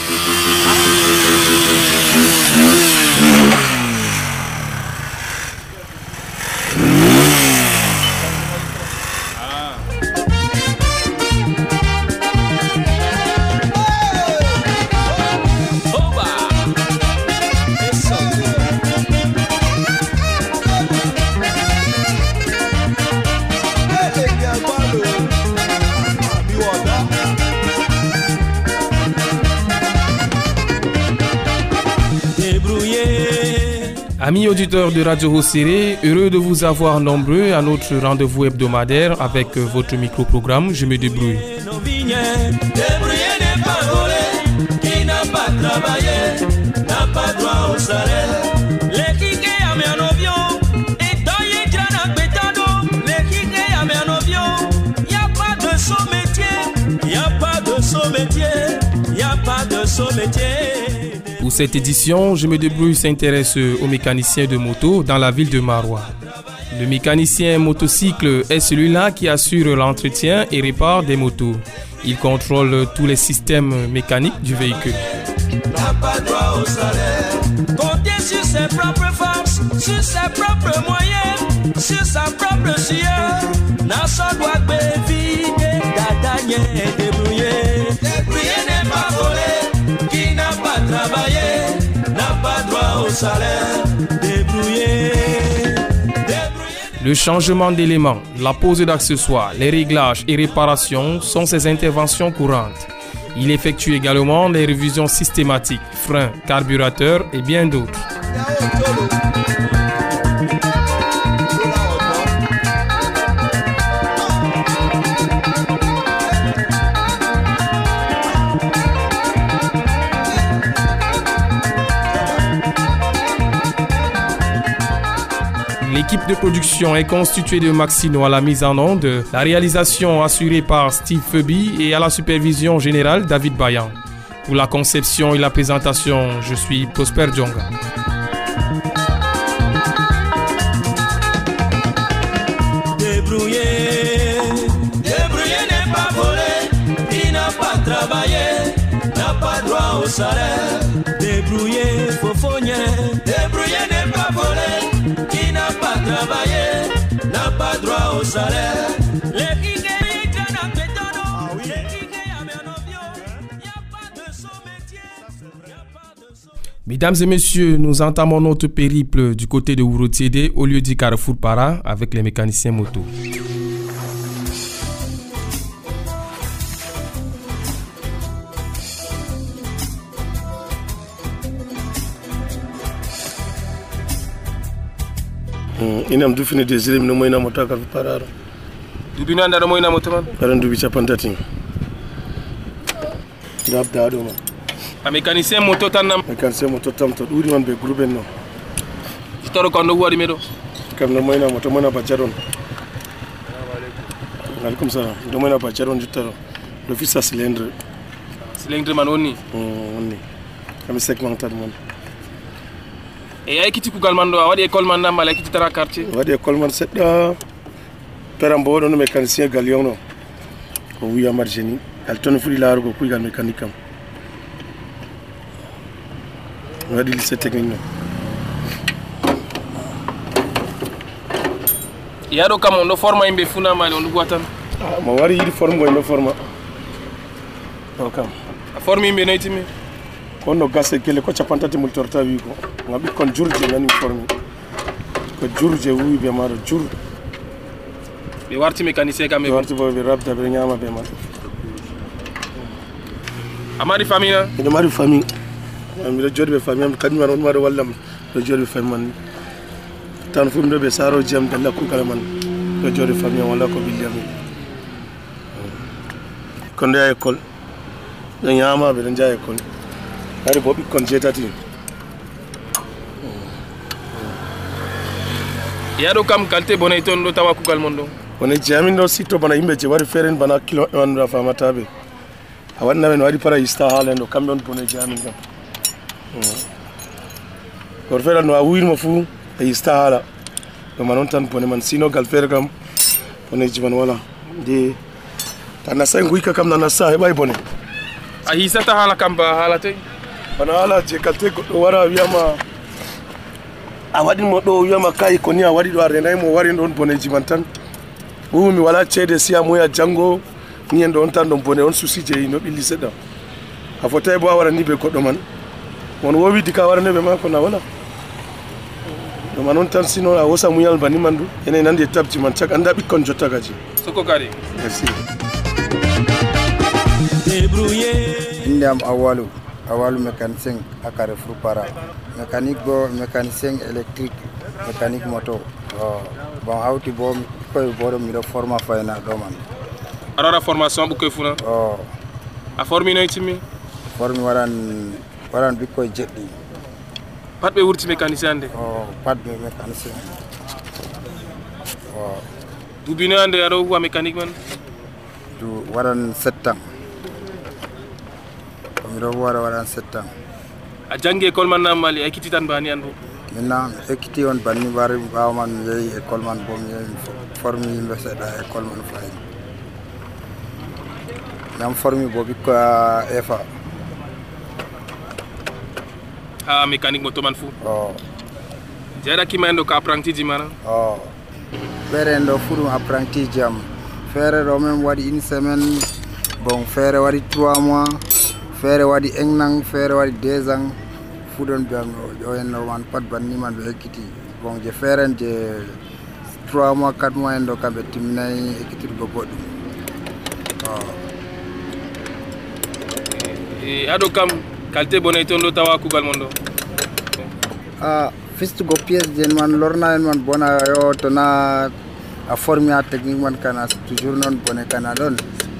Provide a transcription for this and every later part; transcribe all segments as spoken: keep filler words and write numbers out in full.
Amis auditeurs de Radio Hosséré, heureux de vous avoir nombreux à notre rendez-vous hebdomadaire avec votre micro-programme Je me débrouille. Pour cette édition, Je me débrouille s'intéresse aux mécaniciens de moto dans la ville de Maroua. Le mécanicien motocycle est celui-là qui assure l'entretien et répare des motos. Il contrôle tous les systèmes mécaniques du véhicule. N'a pas droit au salaire. Compter sur ses propres forces, sur ses propres moyens, sur sa propre sueur. N'a son doigt béviner, d'adagner et débrouiller. Débrouiller n'est pas voler. Qui n'a pas travaillé, n'a pas droit au salaire. Débrouiller. Le changement d'éléments, la pose d'accessoires, les réglages et réparations sont ses interventions courantes. Il effectue également les révisions systématiques, freins, carburateurs et bien d'autres. L'équipe de production est constituée de Maxino à la mise en onde, la réalisation assurée par Steve Feuby et à la supervision générale David Bayan. Pour la conception et la présentation, je suis Prosper Djonga. Débrouiller, débrouiller n'est pas voler, il n'a pas travaillé, n'a pas droit au salaire. Débrouiller, faufonnier, débrouiller n'est pas voler, il n'a pas travaillé, n'a pas droit au salaire. Mesdames et messieurs, nous entamons notre périple du côté de Wuro-Tiédé au lieu du Carrefour Para avec les mécaniciens moto. Inam dufini desirim no moyna moto ka pararo dubina ndara moyna moto man aran dubi chapantati dab dado man a mécanicien moto tan nam mécanicien moto tam to duri man be groupe no toro kondo wadi medo kam no moyna moto mona ba jaron alaikum salam do moyna ba jaron jutaro do fisa cylindre cylindre man woni woni kam segment tan man e ay kiti kugal man do wadi école man nam mala kiti tara quartier wadi école man sedda perambo do mécanicien galion no ko wiya margeni al ton furi la ko kugal mécanique am wadi lycée technique no yado kam on do forma imbe funa mali on do watan ah ma wari yidi forme go no forma do kam a forme imbe naytimi kono gasse kele ko chapantati mul torta wi ko ngabi kon jurje ngani formi ko jurje wi be maro jur be warti mécanicien kam be warti bo be rabda be nyama be ma amari famille na mari famille am le jodi be famille am kadmi man maro wallam le jodi famille man tan fu ndo be saro jam dalla ku kala man le jodi famille wala ko biljam kon de école de nyama be nja école ari bobi kon jetati yado kam kalte bonay ton do tawa kugal mondo woni jamin do sito bana imbe je wari feren bana kilo on da fama tabe awanna men wari para ista halendo kambe on bonay jamin kam gor fera no awir mo fu e ista hala do manon tan bonay man sino gal fer kam bonay jiban wala de tan sa ngui ka kam na sa e bay bonay a hisata hala kamba hala toy bana hala je kalte goɗɗo wara wiyama a waɗinmo ɗo wiyama kayi ko ni a waɗi ɗo a renaymo wari ɗon boneji man tan ɓumi mi wala ceede siya moya janngo ni en ɗo on tan ɗon bone on susi je no ɓilli seɗɗa a fotayi bo a wara ni ɓe goɗɗo man won wowi dika waraneɓe ma ko na wala ɗo man on tan sino a wosa muyal bani man du ene nandi e tabji man cak anda ɓikkon jotta gaji soko kadi merci inde am awalu awalu mécanicien à Carrefour Para mécanique bo mécanicien électrique mécanique moto oh, bon hawti bo koye boɗo miɗo forma fayna ɗo man aɗa formation ɓukkoye funa o a forminoye timmi formi waɗan waɗan ɓikkoye jeɗɗi pat ɓe wurti mécanicien ande o pat ɓe mécanicien o dubino ande aɗo huwa mécanique man du waɗan sept ans miɗo huwaɗa waɗan sept ans a janggi école man nam mali ekkiti tan mbani andu maintenant mi ekkiti on banni wari ɓawa man mi yeehi école man bo mi yeehi formi yimɓe seeɗa école man fayi mi formi bo ɓikko E F A ha mécanique moto man fou o jeeɗa kima en ɗo ko apprenti ji mana o feere en ɗo fuu ɗum apprenti ji am feere ɗo même waɗi une semaine bon feere waɗi trois mois feere waɗi un an feere waɗi deux ans fuu ɗon mbiyam ɗo en ɗo man pat banni man ɓe ekkiti bon je feere en je trois mois quatre mois en ɗo kamɓe timminayi ekkitirgo boɗɗum o e aɗo kam qualité bonay toon ɗo tawa kugal mon ɗo a fistugo pièce jen man lorna en man bona yo tona a formé a technique man kana toujours noon bone kana ɗon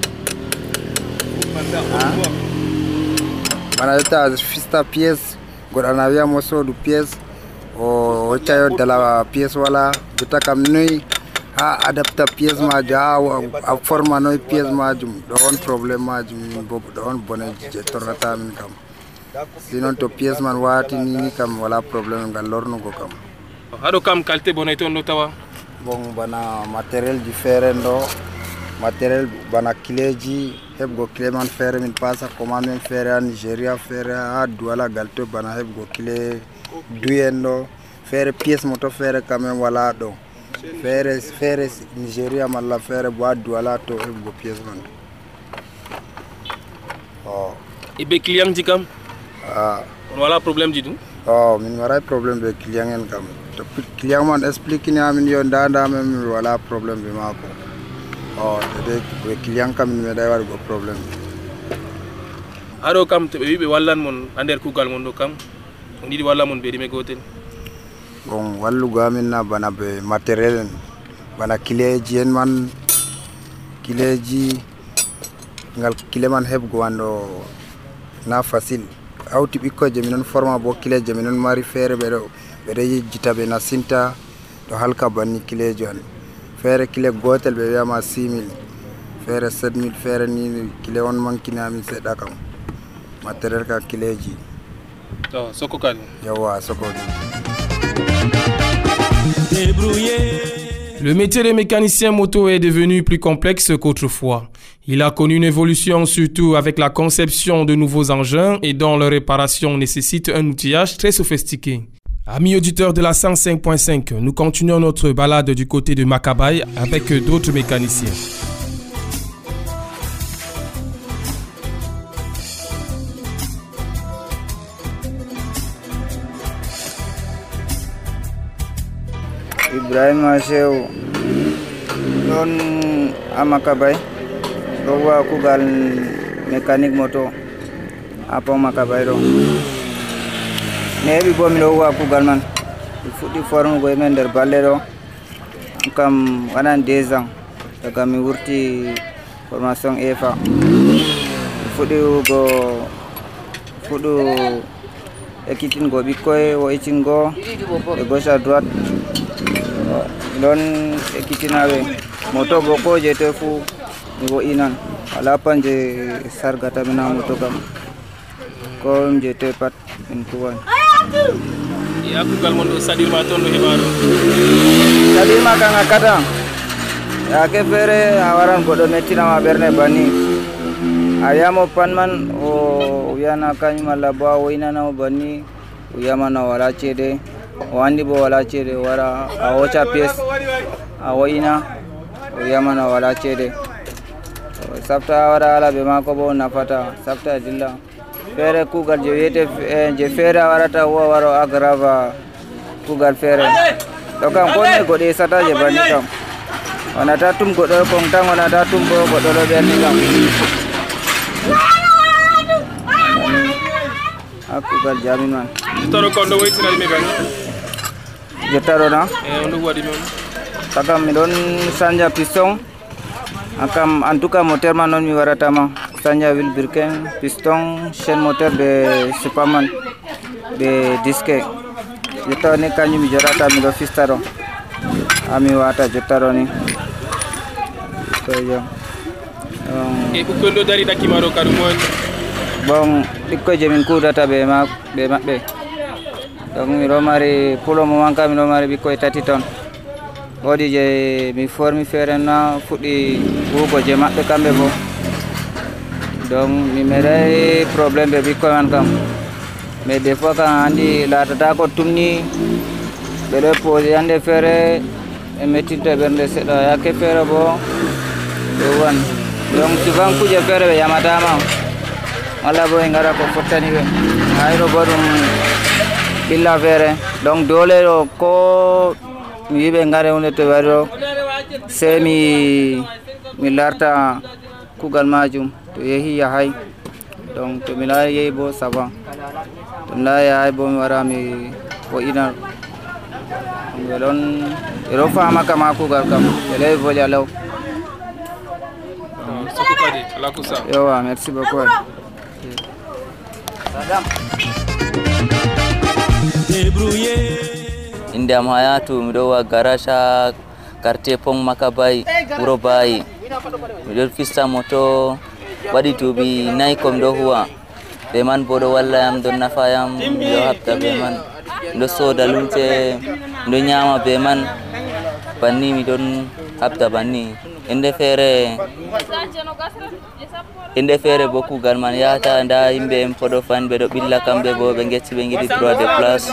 bana yetta fista pièce goɗɗo ana wiyamo soodu pièce o hoccayo dala pièce wala jotta kam noyi ha adapta pièce majum ha a forma noyi pièce majum ɗo on probléme majum min bo ɗo on boneji je torrata min kam sinon to pièce man watini ni kam wala probléme ngal lornugo kam haɗo kam qualité bonay toon ɗo tawa bon bana matériel ji feere ɗo matériel bana kileji heɓgo kile man feere min pasa commande men feere ha Nigéria feere ha Douala Galto bana heɓgo kile duyen ɗo feere pièce moto feere quand même wala ɗo feere feere Nigéria malla feere bo ha Douala to heɓgo pièce man o e ɓe client ji kam ah on wala probléme ji ɗum o min waray probléme ɓe client en kam to client man explique ni amin yo ndanda men mi wala probléme ɓe mako o de ɓe client kam min meeɗay waɗugo probléme haɗo kam to ɓe wi ɓe wallan mon ha nder kugal mon ɗo kam on yiɗi walla mon ɓe ɗime gotel bon wallugo amin na bana ɓe matériel en bana kileji en man kileji ngal kile man heɓgo wanɗo na facile hawti ɓikkoje minon forma bo kileje minon mari feere ɓeɗo ɓeɗo yejjita ɓe nasinta ɗo halka banni kileji an feere kile gotel ɓe wiyama six mille feere sept mille feere ni kile on mankini amin seeɗa kam matériel ka kileji to soko kadi yawa soko Le métier de mécanicien moto est devenu plus complexe qu'autrefois. Il a connu une évolution surtout avec la conception de nouveaux engins et dont leur réparation nécessite un outillage très sophistiqué. Amis auditeurs de la cent cinq point cinq, nous continuons notre balade du côté de Makabaye avec d'autres mécaniciens. Ibrahima Shehu ɗon a Makabaye ɗo huwa kugal mécanique moto ha pont Makabaye ɗo mi heɓi bo miɗo huwa kugal man mi fuɗɗi formugo e men nder balɗe ɗo kam waɗan deux ans daga mi wurti formation E F A mi fuɗɗi hugo fuɗɗu ekkitingo ɓikkoye wo'itingo e gauche à droite ɗon ekkitinaɓe moto bo ko jete fuu mi wo'inan wala pan je sargata min ha moto kam ko jete pat min kuwan ya kugal mon ɗo saɗirma toon ɗo heɓa ɗo saɗirma kan a kata yake feere a waran goɗɗo mettinama ɓernde banni ayamo panman o yana kanyuma laba woina na bani uyama na wala chede wandi bo wala chede wara awocha pes awoina uyama na wala chede sabta wara ala be mako bo nafata sabta dilla fere kugal je wete je fere warata wo waro agrava kugal fere to kam konne gode sata je bani kam ona tatum godo kong tang ona tatum bo godo lo berni kam aku gal jamin man toro kondo waitina me bani jetaro na e ondo wadi non takam mi don sanja piston akam antuka motor man non mi warata ma sanja wil birken piston chaîne moteur be superman be disque jetaro ne kanyu mi jorata mi do fistaro ami wata jetaro ni to yo e bu kondo dari dakimaro kadu mon bon dikko je min kudata be ma be mabbe donc mi do mari pulo mo manka mi do mari bikko tati ton wodi je mi formi ferena fudi wugo je mabbe kambe bo donc mi mere problème be bikko man kam mais des fois quand andi la tata ko tumni be do pose ande fere e metinte bernde seda yake fere bo do wan donc souvent kuje fere be yamata ma wala bo ngara ko fottani be ayro borum billa fere donc dole ko mi be ngare wonde to waro semi mi larta kugal majum to yehi ya hay donc to mi la yehi bo sava to la ya hay bo mi wara mi ko ina ngelon ero fama kama kugal kam ele voja law soko kadi ala kusa yo merci beaucoup inde am hayatu miɗo wa garage quartier pont Makabay wuro bayi miɗo fista moto waɗi duuɓi nayi ko miɗo huwa be man bo ɗo walla yam ɗon nafa yam miɗo habda be man miɗo soda lumce miɗo ñama be man banni miɗon habda banni inde feere inde feere bo kugal man yahata nda yimɓe en poɗo fan ɓeɗo ɓilla kamɓe bo ɓe gecci ɓe giɗi droit de place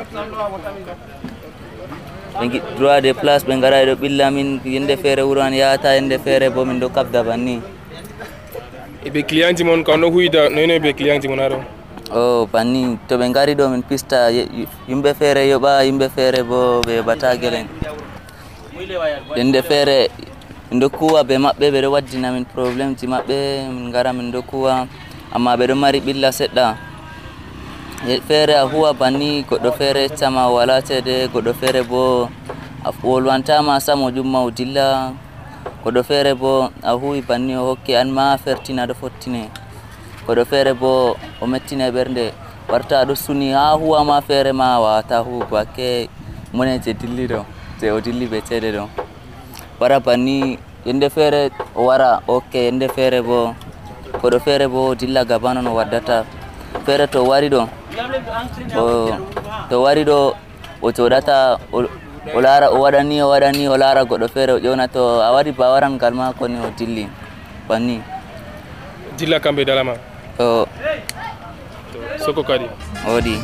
ɓe giɗi droit de place ɓe gara ɗo ɓilla min yinde feere wuro an yahata yinde feere bo min ɗo kabda banni e ɓe client ji mon kawno huyda noyno ɓe client ji mon aɗo o banni to ɓe gari ɗo min pista yimɓe feere yoɓa yimɓe feere bo ɓe yoɓata guelen yinde feere min ɗo kuwa be maɓɓe ɓeɗo waddina min probléme ji maɓɓe min gara min ɗo kuwa amma ɓeɗo mari ɓilla seɗɗa feere a huwa banni goɗɗo feere cama wala ceede goɗɗo feere bo a wolwantama samo jumma o dilla goɗɗo feere bo a huwi banni o hokke an ma fertina ɗo fottine goɗɗo feere bo o mettine ɓernde warta ɗo suni ha huwama feere ma wawata huwugo hakke mone je dilli ɗo je o dilli ɓe ceede ɗo wara banni yende feere o wara ok yende feere bo goɗɗo feere bo dilla gaba non o waddata feere to wari ɗo o to wari ɗo o joɗata o laara o waɗani o waɗani o laara goɗɗo feere o ƴewna to a waɗi ba warangal ma koni o dilli banni dilla kamɓe dalama o soko kadi woɗi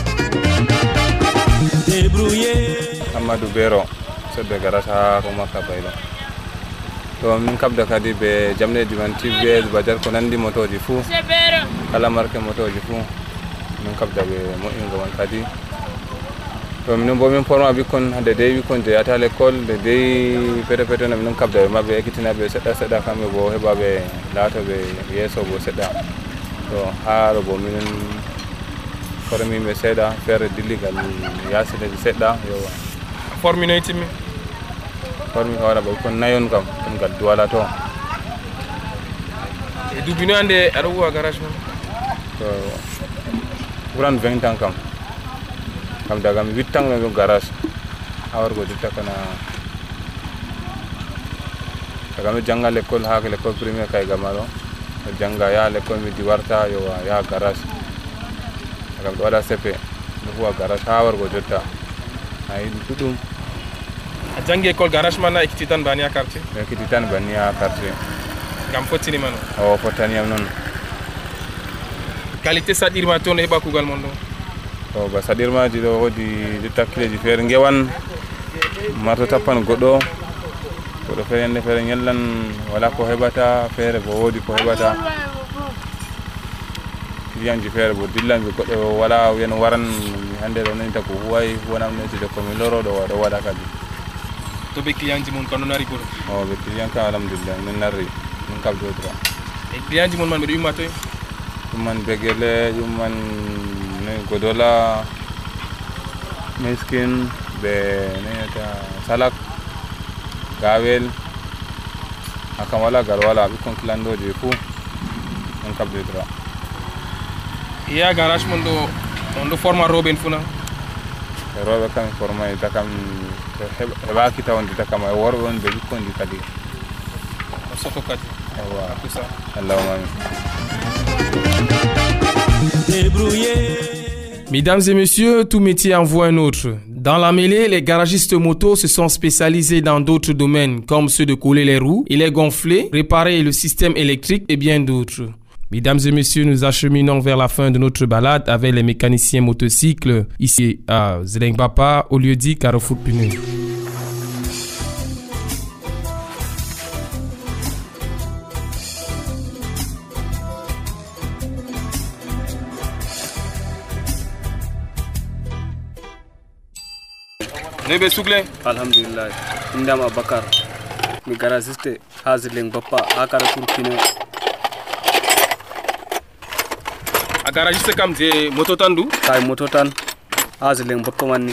Amadou Bero sedde garage ha ko Makabay ɗo to min kabda kadi be jamneji man T V S Bajaj ko nandi motoji fuu kala marque motoji fuu min kabda be moƴƴingo man kadi to min bo min forma bikkon hande dey bikkon je yata l'école de dey pete pete no min kabda be mabbe ekkitina be sedda sedda kambe bo heba be lato be yeso bo sedda to haaro bo min formi me sedda fere dilligal yaside sedda yo formi noy timmi formi ko wala ba kon nayon kam ɗum gaddu wala to e duuɓi no ande aɗa huwa garage man to ɓuran vingt ans kam kam daga mi huit ans ɗo garage ha wargo jotta kana daga mi jangga l'école ha l'école primaire kay gama ɗo mi jangga yaha l'école mi di warta yo yaha garage daga mi ɗo waɗa C P mi huwa garage ha wargo jotta ayi ɗuɗɗum a jangi école garage man na ekkiti tan bani ha quartier mi ekkiti tan banni ha quartier ngam fottini man o fottaniyam noon. Qualité saɗirma toon heɓa kugal mon ɗo? o ba saɗirmaji ɗo woodi jotta hakkileji feere ngewan marto tappan goɗɗo goɗɗo feere hande feere ñallan wala ko heɓata feere bo woodi ko heɓata clientji feere bo dillanɓe goɗɗo wala wiyan waran hande ɗo nani tako huway huwanamnetede komi loroɗo waɗo waɗa kadi. To ɓe clientji mon kano nari boɗo? o ɓe client ka alhamdulillah min narri min kabdodira. e clientji mon man ɓeɗo yumma toye? ɗum man begele ɗum man godola miskin ɓe neyata salak gawel hakam wala gal wala ɓikkon kilandoji fuu on kabdodira. iya garage mon ɗo on ɗo forma roɓe en funa? e roɓe kam forma e takam heɓaki tawonde takam e worɓe on ɓe ɓikkondi kadi o soto kadi. ewa Akusa. allahuma amin. Mesdames et messieurs, tout métier en voit un autre. Dans la mêlée, les garagistes motos se sont spécialisés dans d'autres domaines, comme ceux de coller les roues et les gonfler, réparer le système électrique et bien d'autres. Mesdames et messieurs, nous acheminons vers la fin de notre balade avec les mécaniciens motocycles ici à Zleng-Bapa, au lieu dit Carrefour Pneu. Nebe sugle? Alhamdulillah. Indam Abakar. Mi garagiste ha Zleng-Bapa ha Carrefour Pneu. A garagiste kam je moto tan du? Kay moto tan ha Zleng-Bapa manni.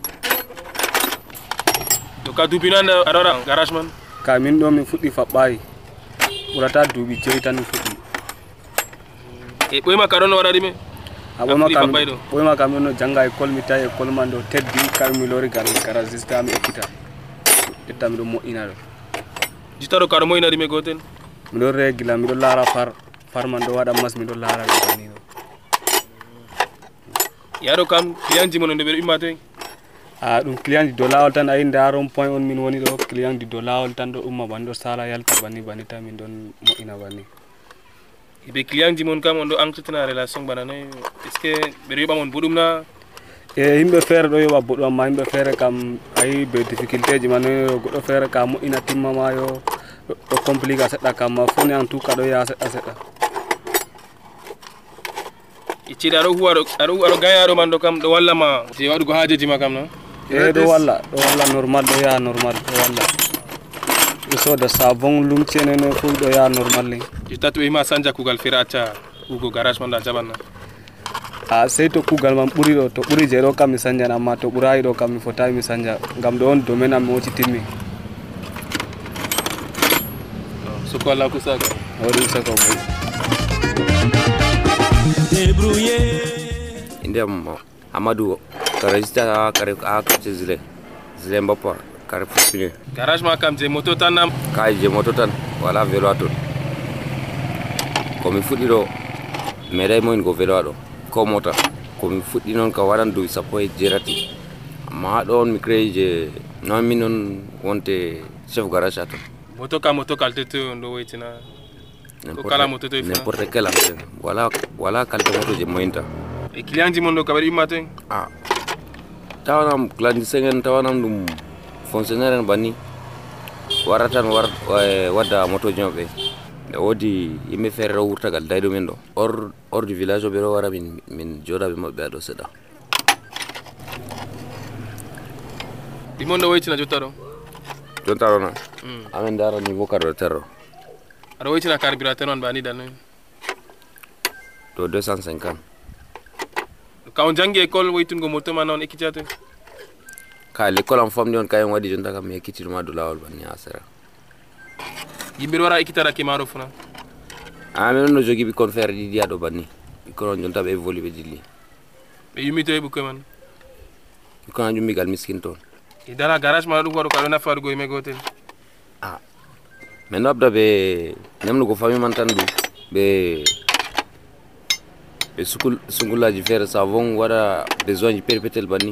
To ka dubinan adora garage man? Kay min do mi fuddi fabbayi. Burata dubi jeyi tan mi fuddi. E boy makaron waradi me? Abo makam boy makam no janga e kol mi tay e kol mando teddi kay mi lori gar garagiste am ekita. Etta mi do mo ina do. Jitaro kar mo ina di me goten? Mi do regla mi do lara far far man do wada mas mi do lara do ni do. Yaro kam client ji mon ndo be imate? Ah dum client do lawol tan ay ndarom point on min woni do client do lawol tan do umma bando sala yalta bani bani tan min don mo ina bani. Ibe client ji mon kam on do entretena relation banana est ce que be riba mon bodum na? E himbe fere do yoba bodu amma himbe fere kam ay be difficulté ji man goddo fere kam mo ina timma ma yo do compliqué sedda kam ma foni en tout cas do ya sedda sedda. Ichi daro huwaro aro aro gayaro man do kam do walla ma je wadu go haajeji ma kam no? E do walla do walla normal do ya normal do walla. So da savon lum chene no fu do ya normal ni. Jitatu ima sanja kugal fere acha ugo garage man da jabanna. A sai to kugal man buri do to buri jero kam mi sanja na ma to burai do kam mi fotai mi sanja ngam do on domaine am mo ci timmi. So ko la ko saka. Wodi saka bo. Indem Amadou garagista kare a ka zile Zleng-Bapa Carrefour Pneu. Garage ma kam je moto tan nam? Kay je moto tan wala vélo aton. Komi fuddi do meday mo go vélo do ko mota komi fuddi non ka waran do sappo e jerati amma don mi créé je non mi non wonte chef garage aton. Moto ka moto kalte to ndo wetina. Ko kala moto to ifa. N'importe quelle voilà voilà kalte moto je mointa. E client ji mon do kabari imate? Ah. Tawanam client sengen tawanam dum fonctionnaire bani waratan war wadda moto jobe e wodi yimbe fere ro wurtagal daydo men do or or du village be ro wara min min joda be mabbe ado seda dimondo wetina jotaro jotaro na amen dara ni bokaro terro aro wetina carburant non bani dan to deux cent cinquante ka on jangi école weytun go moto man non ekitiate ka l'école en forme don kay wadi jonta kam ekiti ma do lawol bani asera yimbe wara ekitara ke maro funa amen no jogi bi kon faire di dia do bani ko non jonta be évoluer be dilli be yumito e bu ko man ko anju migal miskin ton e dara garage ma do ko do na faru go yime gotel ah men abda be nemno go fami man tan du be be sukul sungulaji faire savon wara besoin de perpetel bani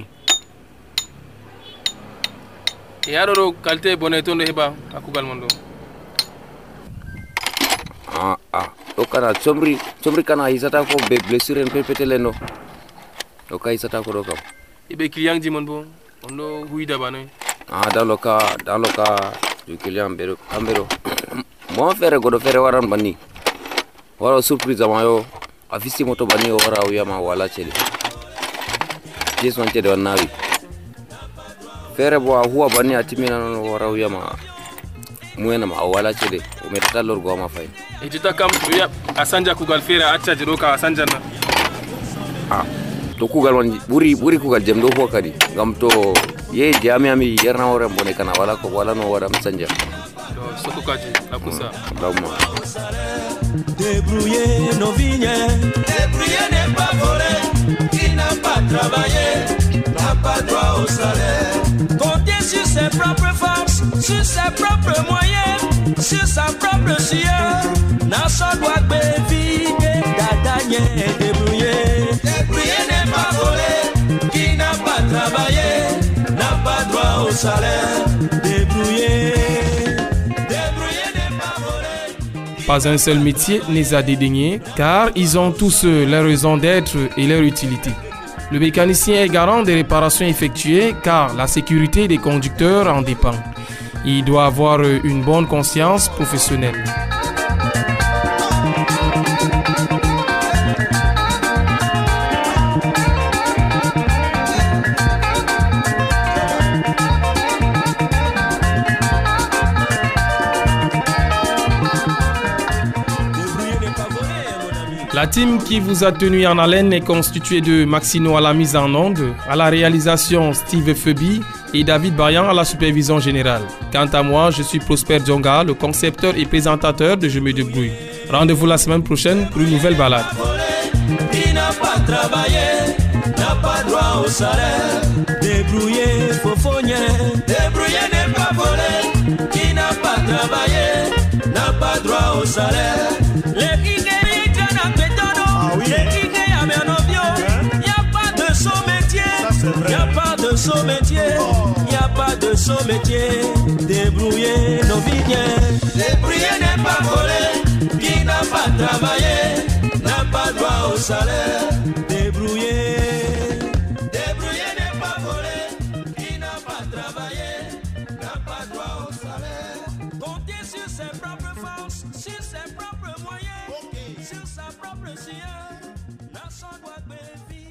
e yaro do qualité bonne ton do heba akugal mondo Ah, ah. O kana chomri, chomri kana isata ko be blessure en pepetele no. O ka isata ko do kam. Ibe client di mon bon. On do huida banoy. Ah, dans le cas, dans le cas du client bero, ambero. Mo fere godo fere waran bani. Wala surprise amayo. Afisi moto bani wara uyama wala chele. Jesu ante de wanawi. Fere bo huwa bani atimina no wara uyama. Muena ma wala chele. Umetata lor go ma fay. E tita kam tuya asanja kugal fere acha jiroka asanja na. Ah. To kugal man buri buri kugal jam do ho kadi. Gam to ye jami ami yerna wora bone kana wala ko wala no wara msanja. Do soko kaji la kusa. Dama. Débrouiller nos vignes. Débrouiller n'est pas volé. Qui n'a pas travaillé n'a pas droit au salaire. Compter sur ses propres forces, sur ses propres moyens, sur sa propre sueur. N'a son doigt béviner, d'adagner, débrouiller. Débrouiller n'est pas volé. Qui n'a pas travaillé n'a pas droit au salaire. Débrouiller. Pas un seul métier n'est à dédaigner, car ils ont tous leur raison d'être et leur utilité. Le mécanicien est garant des réparations effectuées, car la sécurité des conducteurs en dépend. Il doit avoir une bonne conscience professionnelle. La team qui vous a tenu en haleine est constituée de Maxino à la mise en onde, à la réalisation Steve Febi et David Bayan à la supervision générale. Quant à moi, je suis Prosper Djonga, le concepteur et présentateur de Je me débrouille. Rendez-vous la semaine prochaine pour une nouvelle balade. Qui n'a pas travaillé n'a pas droit au salaire. Débrouiller, faufonnier. Débrouiller n'est pas volé. Qui n'a pas travaillé n'a pas droit au salaire. Les y a pas de saut métier, y a pas de saut métier. Débrouiller nos vignes. Débrouiller n'est pas volé. Qui n'a pas travaillé n'a pas droit au salaire. Débrouiller. Débrouiller n'est pas volé. Qui n'a pas travaillé n'a pas droit au salaire. Compter sur ses propres forces, sur ses propres moyens, sur sa propre sueur. N'a son doigt de vie.